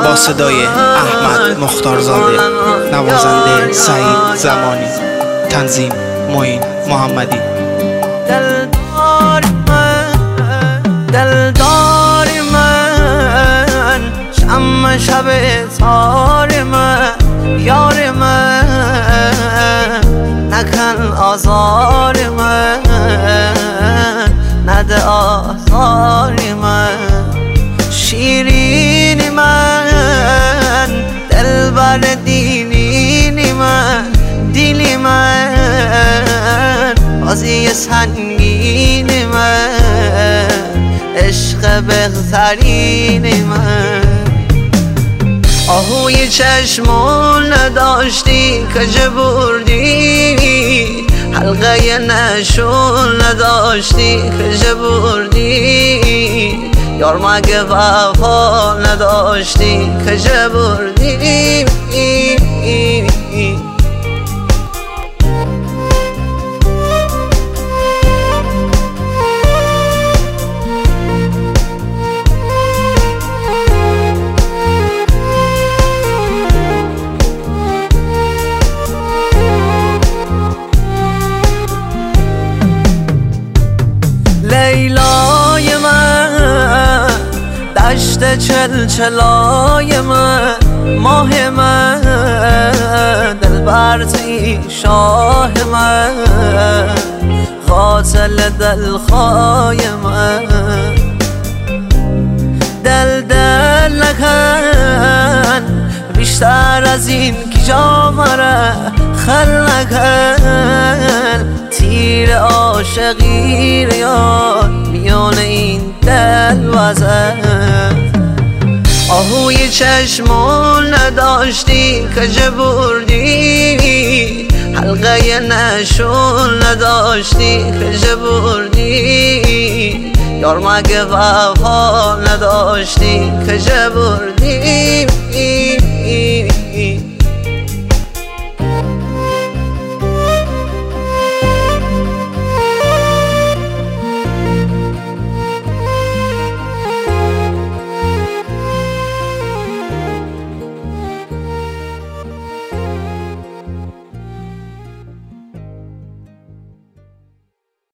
با صدای احمد مختارزاده، نوازنده سعید زمانی، تنظیم معین محمدی. دلدار من، شمع شب تار من، یار من، نکن آزار من، نده آزار من، شیرین من، دلبر دیرین من، دیلی من، بازی سنگین من، عشق بهترین من. آهوی چشمون نداشتی که بردی، حلقه نشون نداشتی که بردی، یار مگه وفا نداشتی که بردی. لیلای من، دشت چلچلای من، ماه من، دلبر توی شاه من، قاتل دلخواه من، دل نکن بیشتر از این که جا مره خل نکن، تیر عاشقی ریان میان این دل وزد. آهوی چشمون نداشتی که بردی، حلقه نشون نداشتی که بردی، یار مگه وفا نداشتی که بردی.